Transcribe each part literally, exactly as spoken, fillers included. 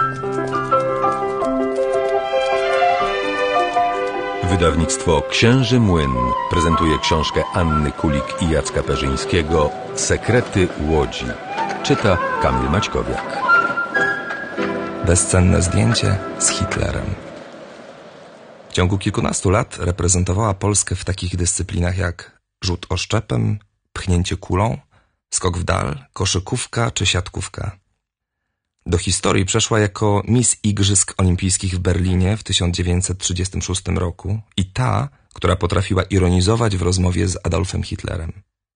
Wydawnictwo Księży Młyn prezentuje książkę Anny Kulik i Jacka Perzyńskiego Sekrety Łodzi. Czyta Kamil Maćkowiak. Bezcenne zdjęcie z Hitlerem. W ciągu kilkunastu lat reprezentowała Polskę w takich dyscyplinach jak rzut oszczepem, pchnięcie kulą, skok w dal, koszykówka czy siatkówka. Do historii przeszła jako Miss Igrzysk Olimpijskich w Berlinie w tysiąc dziewięćset trzydziestym szóstym roku i ta, która potrafiła ironizować w rozmowie z Adolfem Hitlerem.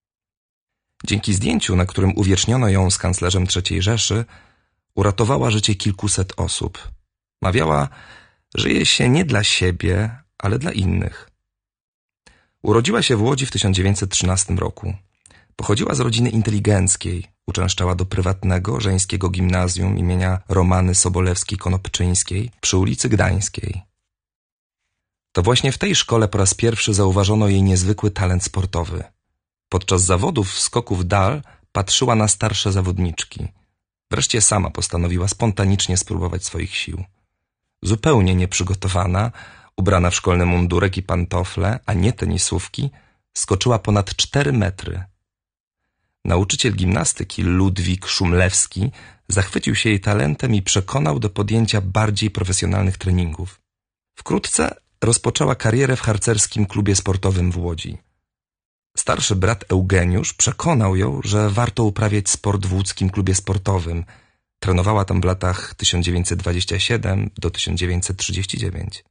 Dzięki zdjęciu, na którym uwieczniono ją z kanclerzem trzeciej Rzeszy, uratowała życie kilkuset osób. Mawiała, żyje się nie dla siebie, ale dla innych. Urodziła się w Łodzi w tysiąc dziewięćset trzynastym roku. Pochodziła z rodziny inteligenckiej, uczęszczała do prywatnego żeńskiego gimnazjum imienia Romany Sobolewskiej-Konopczyńskiej przy ulicy Gdańskiej. To właśnie w tej szkole po raz pierwszy zauważono jej niezwykły talent sportowy. Podczas zawodów w skoku w dal patrzyła na starsze zawodniczki. Wreszcie sama postanowiła spontanicznie spróbować swoich sił. Zupełnie nieprzygotowana, ubrana w szkolny mundurek i pantofle, a nie tenisówki, skoczyła ponad cztery metry. Nauczyciel gimnastyki Ludwik Szumlewski zachwycił się jej talentem i przekonał do podjęcia bardziej profesjonalnych treningów. Wkrótce rozpoczęła karierę w harcerskim klubie sportowym w Łodzi. Starszy brat Eugeniusz przekonał ją, że warto uprawiać sport w łódzkim klubie sportowym. Trenowała tam w latach tysiąc dziewięćset dwudziestym siódmym do tysiąc dziewięćset trzydziestego dziewiątego.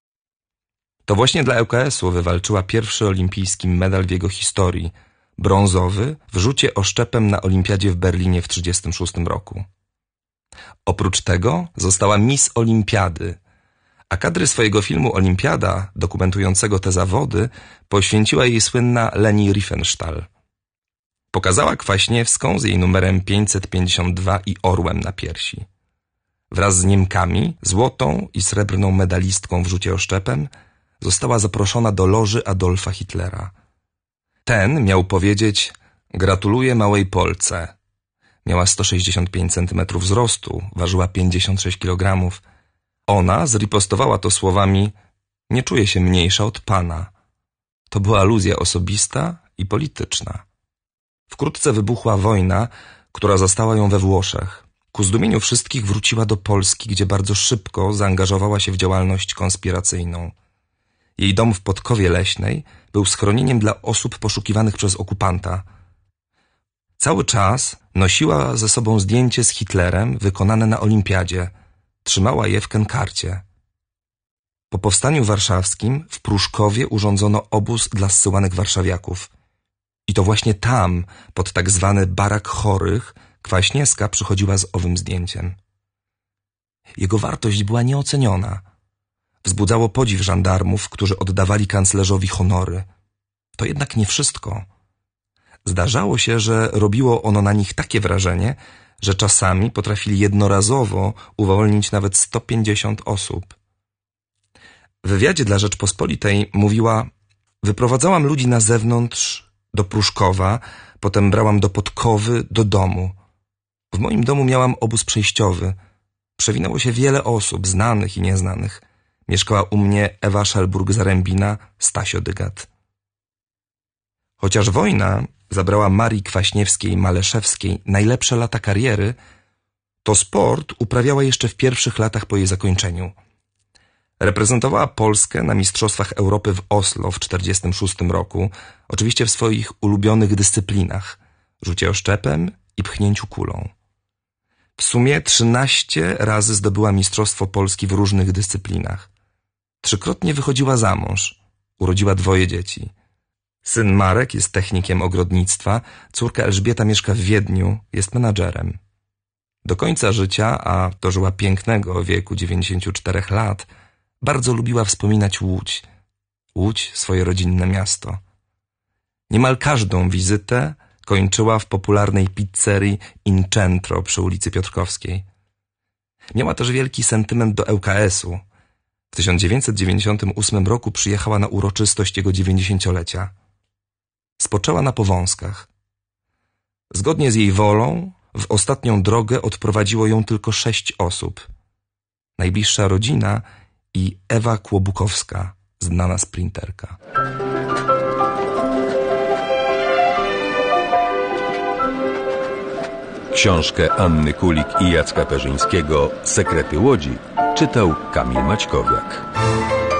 To właśnie dla L K S-u wywalczyła pierwszy olimpijski medal w jego historii, brązowy w rzucie oszczepem na olimpiadzie w Berlinie w tysiąc dziewięćset trzydziestym szóstym roku. Oprócz tego została Miss Olimpiady, a kadry swojego filmu Olimpiada, dokumentującego te zawody, poświęciła jej słynna Leni Riefenstahl. Pokazała Kwaśniewską z jej numerem pięćset pięćdziesiąt dwa i orłem na piersi. Wraz z Niemkami, złotą i srebrną medalistką w rzucie oszczepem, została zaproszona do loży Adolfa Hitlera. Ten miał powiedzieć: gratuluję małej Polce. Miała sto sześćdziesiąt pięć centymetrów wzrostu, ważyła pięćdziesiąt sześć kilogramów. Ona zripostowała to słowami: nie czuję się mniejsza od pana. To była aluzja osobista i polityczna. Wkrótce wybuchła wojna, która zastała ją we Włoszech. Ku zdumieniu wszystkich wróciła do Polski, gdzie bardzo szybko zaangażowała się w działalność konspiracyjną. Jej dom w Podkowie Leśnej był schronieniem dla osób poszukiwanych przez okupanta. Cały czas nosiła ze sobą zdjęcie z Hitlerem wykonane na olimpiadzie. Trzymała je w kenkarcie. Po powstaniu warszawskim w Pruszkowie urządzono obóz dla zsyłanych warszawiaków. I to właśnie tam, pod tak zwany barak chorych, Kwaśniewska przychodziła z owym zdjęciem. Jego wartość była nieoceniona. Wzbudzało podziw żandarmów, którzy oddawali kanclerzowi honory. To jednak nie wszystko. Zdarzało się, że robiło ono na nich takie wrażenie, że czasami potrafili jednorazowo uwolnić nawet sto pięćdziesiąt osób. W wywiadzie dla Rzeczpospolitej mówiła: wyprowadzałam ludzi na zewnątrz, do Pruszkowa, potem brałam do Podkowy, do domu. W moim domu miałam obóz przejściowy. Przewinęło się wiele osób, znanych i nieznanych. Mieszkała u mnie Ewa Szelburg-Zarębina, Stasio Dygat. Chociaż wojna zabrała Marii Kwaśniewskiej-Maleszewskiej najlepsze lata kariery, to sport uprawiała jeszcze w pierwszych latach po jej zakończeniu. Reprezentowała Polskę na Mistrzostwach Europy w Oslo w tysiąc dziewięćset czterdziestym szóstym roku, oczywiście w swoich ulubionych dyscyplinach – rzucie oszczepem i pchnięciu kulą. W sumie trzynaście razy zdobyła Mistrzostwo Polski w różnych dyscyplinach. Trzykrotnie wychodziła za mąż. Urodziła dwoje dzieci. Syn Marek jest technikiem ogrodnictwa, córka Elżbieta mieszka w Wiedniu, jest menadżerem. Do końca życia, a dożyła pięknego wieku dziewięćdziesięciu czterech lat, bardzo lubiła wspominać Łódź. Łódź, swoje rodzinne miasto. Niemal każdą wizytę kończyła w popularnej pizzerii In Centro przy ulicy Piotrkowskiej. Miała też wielki sentyment do L K S-u. W tysiąc dziewięćset dziewięćdziesiątym ósmym roku przyjechała na uroczystość jego dziewięćdziesięciolecia. Spoczęła na Powązkach. Zgodnie z jej wolą w ostatnią drogę odprowadziło ją tylko sześć osób. najbliższa rodzina i Ewa Kłobukowska, znana sprinterka. Książkę Anny Kulik i Jacka Perzyńskiego „Sekrety Łodzi” czytał Kamil Maćkowiak.